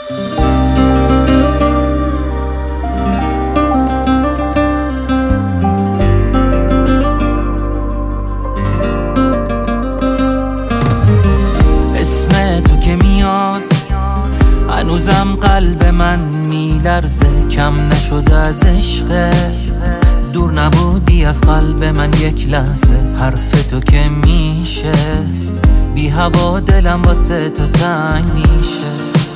اسم تو که میاد هنوزم قلب من میلرزه، کم نشده از عشق. دور نبودی از قلب من یک لحظه، حرف تو که میشه بی هوا دلم واسه تو تنگ میشه.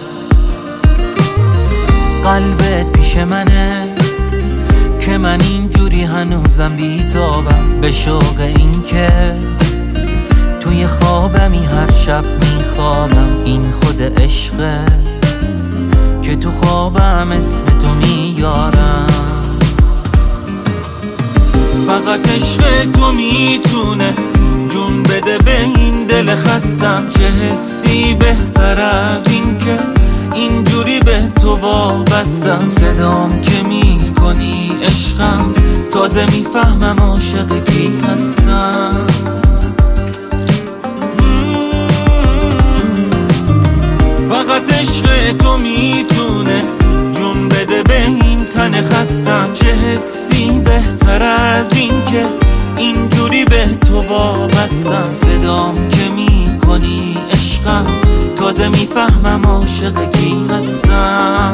قلبت پیش منه که من اینجوری هنوزم بیتابم، به شوق این که توی خوابمی هر شب میخوابم. این خود عشقه که تو خوابم اسم تو میارم. فقط عشق تو میتونه جون بده به این دل خستم. چه حسی بهتر از این که اینجوری به تو وابستم. صدام که میکنی عشقم، تازه میفهمم عاشق کی هستم. فقط عشق تو میتونه جون بده به این تن خستم. چه حسی بهتر از این که اینجوری به تو وابستم. صدام که میکنی عشقم، تازه میفهمم عاشق کی هستم.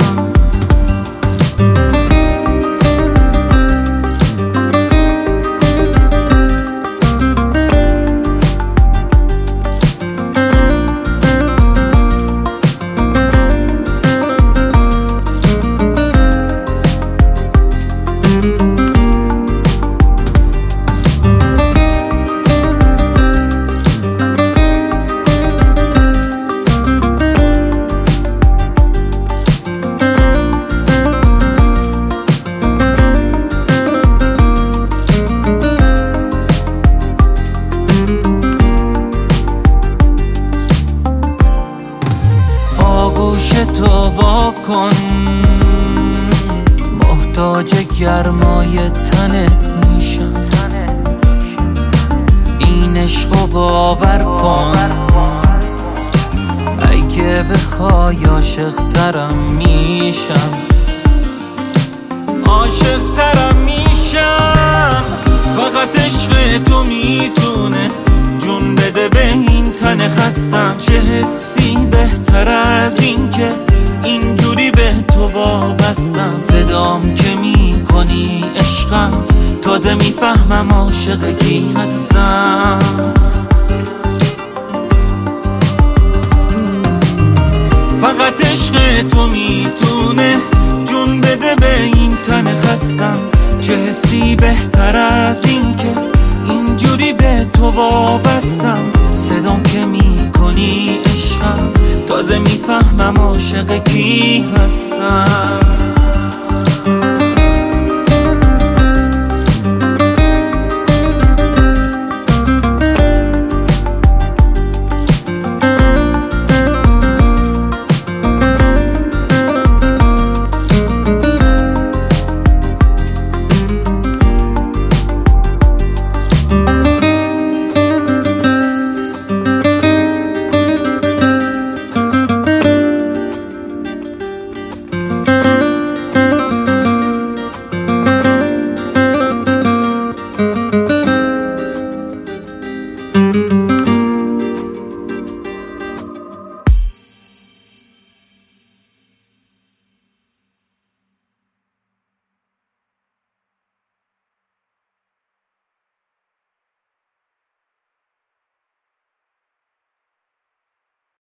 تو واکن، محتاج گرمای تنت میشم. این عشقو باور کن، اگه بخوای عاشق ترم میشم. عاشق ترم میشم. فقط عشق تو میتونه جون بده به این تن خستم. چه حسی بهتر از این که اینجوری به تو وابستم. صدام که میکنی عشقم، تازه میفهمم عاشق کی هستم. فقط عشق تو میتونه جون بده به این تن خستم. چه حسی بهتر از این که اینجوری به تو وابستم. صدام که میکنی عشقم، تازه میفهمم عاشق کی هستم.